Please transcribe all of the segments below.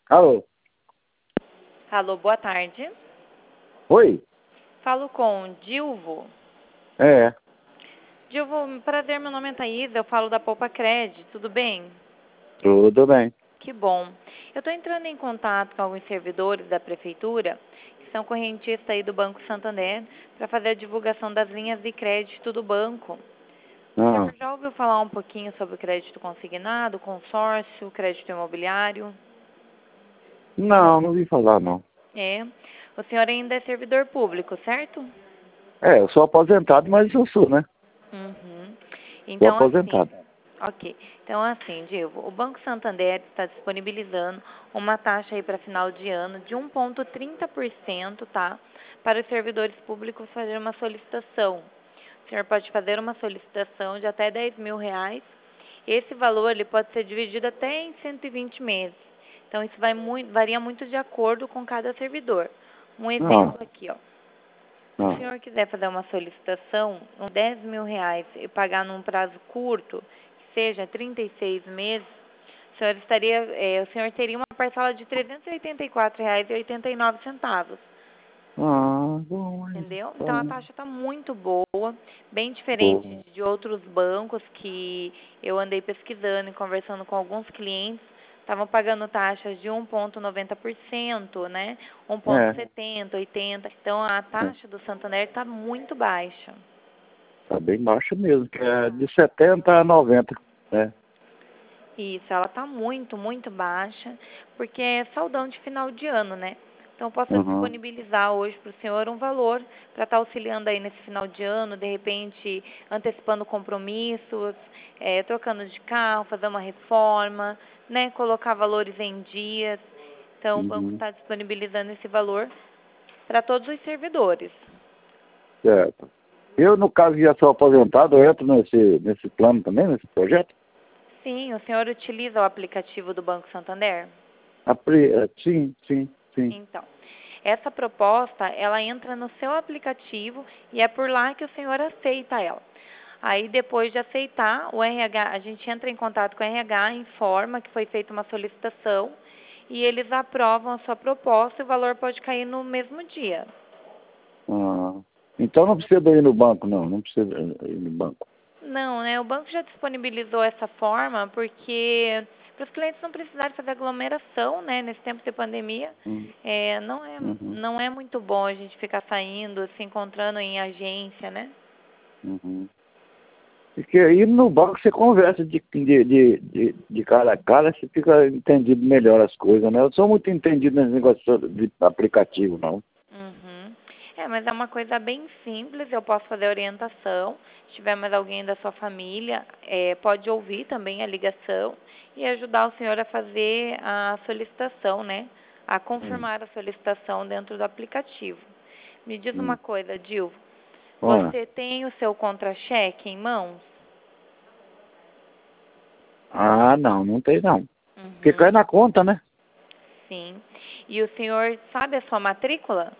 Alô? Alô, boa tarde. Oi? Falo com Dilvo. É, Dilvo, prazer, meu nome é Thaís, eu falo da Poupa Cred, tudo bem? tudo bem. Que bom. Eu estou entrando em contato com alguns servidores da Prefeitura, que são correntistas aí do Banco Santander, para fazer a divulgação das linhas de crédito do banco. O Ah, senhor já ouviu falar um pouquinho sobre o crédito consignado, consórcio, crédito imobiliário? não vi falar, não. É. O senhor ainda é servidor público, certo? É, eu sou aposentado, mas eu sou, né? Uhum. Sou Então, assim, aposentado. ok. Então, assim, Diego, o Banco Santander está disponibilizando uma taxa aí para final de ano de 1,30%, tá? Para os servidores públicos fazer uma solicitação. O senhor pode fazer uma solicitação de até R$ 10.000. Esse valor ele pode ser dividido até em 120 meses. Então, isso varia muito de acordo com cada servidor. Um Ah, exemplo aqui, ó. Se o ah, senhor quiser fazer uma solicitação, uns R$ 10.000 e pagar num prazo curto, que seja 36 meses, o senhor teria uma parcela de R$ 384,89. bom, Entendeu? Então a então, taxa está muito boa, bem diferente bom. de outros bancos que eu andei pesquisando e conversando com alguns clientes, estavam pagando taxas de 1,90%, né? É, 1,70, 80. Então a é, taxa do Santander está muito baixa. tá bem baixo mesmo, que é de 70 a 90, né? Isso, ela está muito, muito baixa, porque é saudão de final de ano, né? Então, eu posso Uhum, disponibilizar hoje para o senhor um valor para estar auxiliando aí nesse final de ano, de repente antecipando compromissos, trocando de carro, fazer uma reforma, né? Colocar valores em dias. Então, o banco uhum, está disponibilizando esse valor para todos os servidores. certo. Eu, no caso, já sou aposentado, eu entro nesse plano também, nesse projeto? Sim, o senhor utiliza o aplicativo do Banco Santander? Sim, sim, sim. Então, essa proposta, ela entra no seu aplicativo e é por lá que o senhor aceita ela. Aí, depois de aceitar, o RH, a gente entra em contato com o RH, informa que foi feita uma solicitação e eles aprovam a sua proposta e o valor pode cair no mesmo dia. Ah, então não precisa ir no banco, não. Não precisa ir no banco. Não, né? O banco já disponibilizou essa forma porque para os clientes não precisarem fazer aglomeração, né? Nesse tempo de pandemia, Hum, não é, Uhum, não é muito bom a gente ficar saindo, se encontrando em agência, né? uhum. Porque aí no banco você conversa de cara a cara, você fica entendido melhor as coisas, né? Eu sou muito entendido nesse negócio de aplicativo, não. Uhum. Mas é uma coisa bem simples, eu posso fazer orientação. Se tiver mais alguém da sua família, pode ouvir também a ligação e ajudar o senhor a fazer a solicitação, né? A Hum, confirmar a solicitação dentro do aplicativo. Me diz uma hum. coisa, Dilvo, Ah, você tem o seu contra-cheque em mãos? não, não tem não. Porque cai Uhum. na conta, né? Sim. E o senhor sabe a sua matrícula?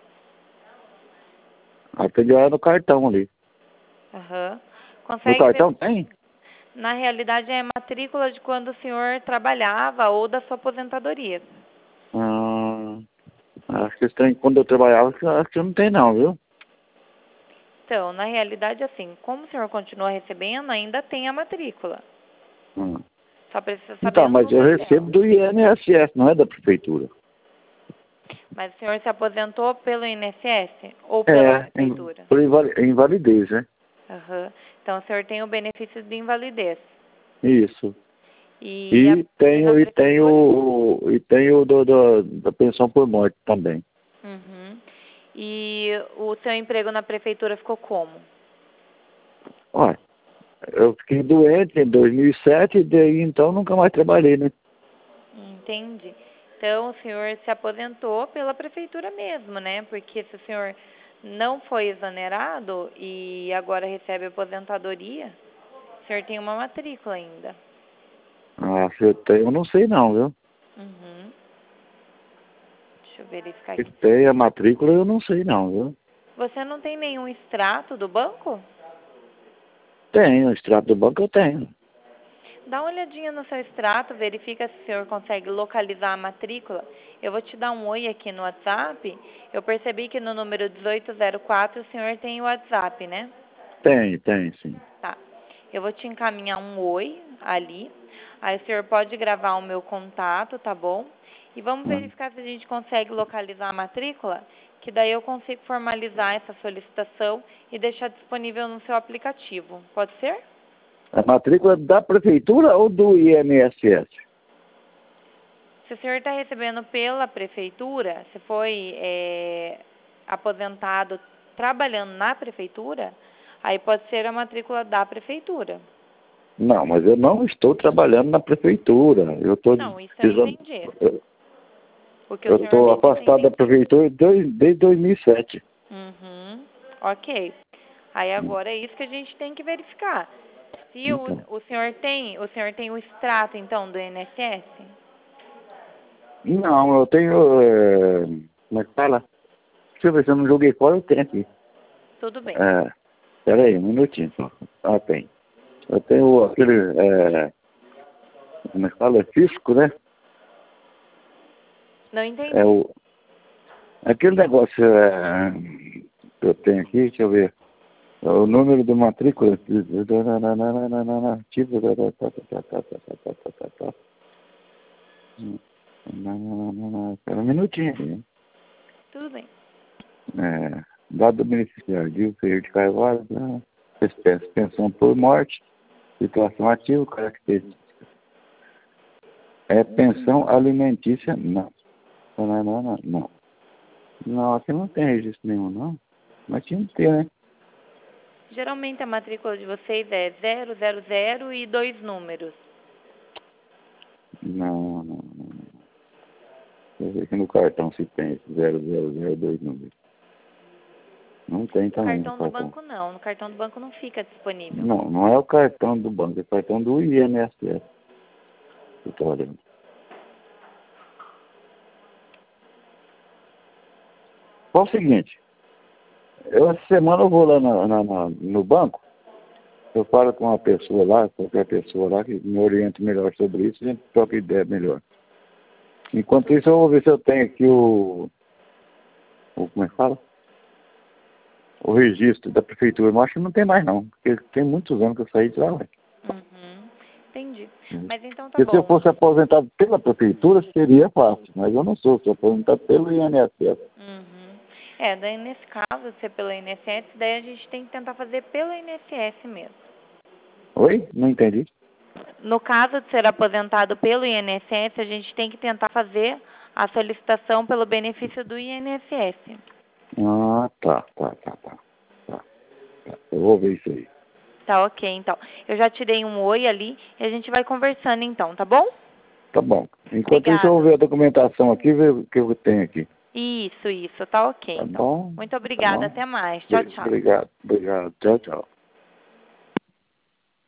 Aí tem que olhar no cartão ali. Aham. No Consegue ver? cartão tem? Na realidade, é matrícula de quando o senhor trabalhava ou da sua aposentadoria. Ah, acho que esse trem, quando eu trabalhava, acho que não tem não, viu? Então, na realidade, assim, como o senhor continua recebendo, ainda tem a matrícula. Ah. Só precisa saber Então, o mas eu número dela. recebo do INSS, não é da prefeitura. Mas o senhor se aposentou pelo INSS ou pela É, prefeitura? por invalidez, né? Aham. Então, o senhor tem o benefício de invalidez. Isso. E, E na prefeitura? tenho da pensão por morte também. Uhum. E o seu emprego na prefeitura ficou como? Olha, eu fiquei doente em 2007 e daí então nunca mais trabalhei, né? Entendi. Então, o senhor se aposentou pela prefeitura mesmo, né? Porque se o senhor não foi exonerado e agora recebe aposentadoria, o senhor tem uma matrícula ainda. Ah, se eu tenho, eu não sei não, viu? Uhum. Deixa eu verificar Se aqui. tem a matrícula, eu não sei não, viu? Você não tem nenhum extrato do banco? Tenho, o extrato do banco eu tenho. Dá uma olhadinha no seu extrato, verifica se o senhor consegue localizar a matrícula. Eu vou te dar um oi aqui no WhatsApp. Eu percebi que no número 1804 o senhor tem o WhatsApp, né? Tem, sim. Tá. Eu vou te encaminhar um oi ali. Aí o senhor pode gravar o meu contato, tá bom? E vamos verificar se a gente consegue localizar a matrícula, que daí eu consigo formalizar essa solicitação e deixar disponível no seu aplicativo. Pode ser? A matrícula da prefeitura ou do INSS? Se o senhor está recebendo pela prefeitura, se foi aposentado trabalhando na prefeitura, aí pode ser a matrícula da prefeitura. Não, mas eu não estou trabalhando na prefeitura. Eu estou Não, isso eu entendi. Eu estou afastado da prefeitura desde 2007. Uhum. Ok. Aí agora é isso que a gente tem que verificar. Se Então. o senhor tem o extrato, então, do INSS? Não, eu tenho... como é que fala? Deixa eu ver se eu não joguei fora, eu tenho aqui. Tudo bem. Espera aí, um minutinho só. Tem. Eu tenho aquele... como é que fala? Fisco, né? Não entendi. Aquele negócio que eu tenho aqui, deixa eu ver. O número de matrícula. Espera um minutinho aí. Tudo bem. Dado do beneficiário, Gilfer de Carvalho, pensão por morte, situação ativa, característica. Pensão alimentícia? Não. Não. Não, aqui não tem registro nenhum, não. Mas tinha que ter, né? Geralmente a matrícula de vocês é 000 e 2 números. Não. Deixa eu ver aqui no cartão se tem esse 000, 2 números. Não tem também no cartão. Do banco não. No cartão do banco não fica disponível. Não é o cartão do banco, é o cartão do INSS. Eu tô olhando. Qual é o seguinte, essa semana eu vou lá no banco, eu falo com uma pessoa lá, qualquer pessoa lá, que me oriente melhor sobre isso, a gente troca ideia melhor. Enquanto isso, eu vou ver se eu tenho aqui como é que fala? O registro da prefeitura. Mas acho que não tem mais não, porque tem muitos anos que eu saí de lá. Entendi. Mas então tá porque bom. Se eu fosse aposentado pela prefeitura, seria fácil, mas eu não sou aposentado pelo INSS. Daí nesse caso, se é pelo INSS, daí a gente tem que tentar fazer pelo INSS mesmo. Oi? Não entendi. No caso de ser aposentado pelo INSS, a gente tem que tentar fazer a solicitação pelo benefício do INSS. Tá. Eu vou ver isso aí. Tá ok, então. Eu já tirei um oi ali e a gente vai conversando então, tá bom? Tá bom. Enquanto isso, eu vou ver a documentação aqui, ver o que eu tenho aqui. Isso, tá ok. Tá então. bom? Muito obrigada, Tá bom? até mais. Tchau. Obrigado. Tchau.